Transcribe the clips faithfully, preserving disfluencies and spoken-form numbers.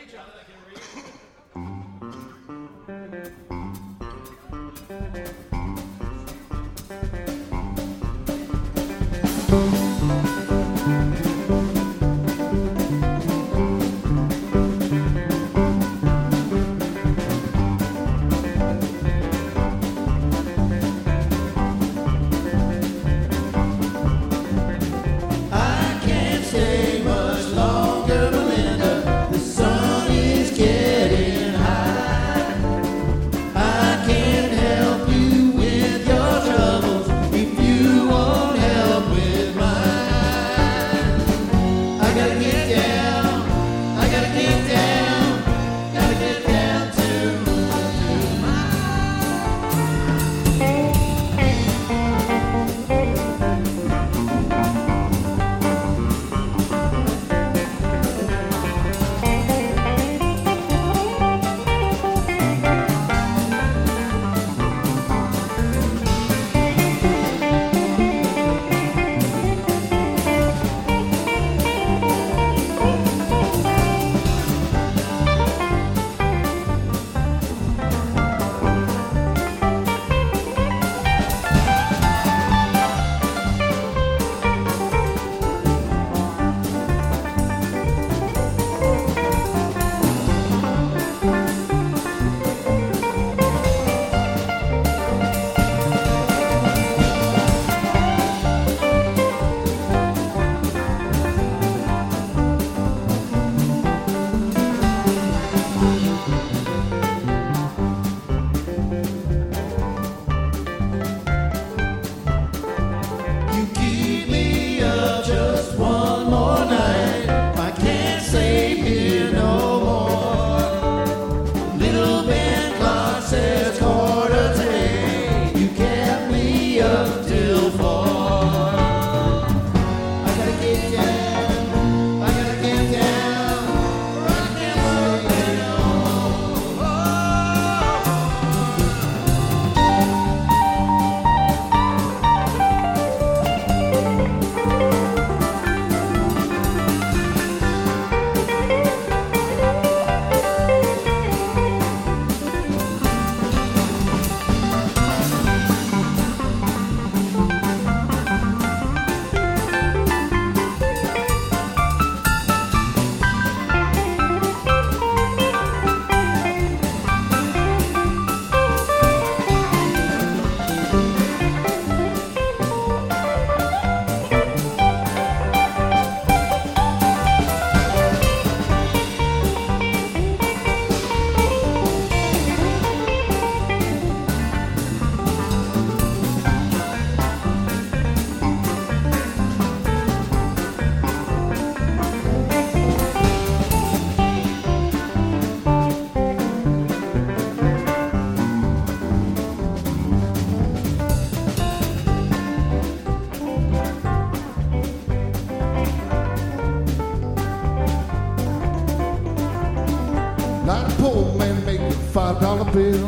five dollar bill,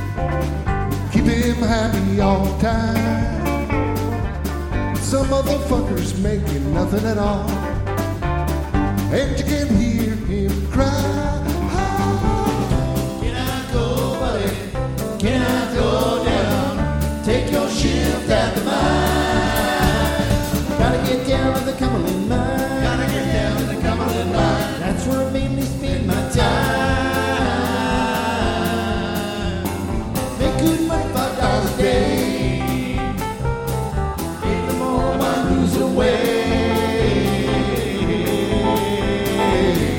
keep him happy all the time. Some motherfuckers making nothing at all, and you can hear him cry. Can I go, buddy? Can I go down? Take your shift at the mine. Gotta get down to the Cumberland mine. Gotta get down to the Cumberland mine. That's where I mainly spend my time. Make good money, five dollars a day. In the morning, I lose away.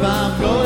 I'm going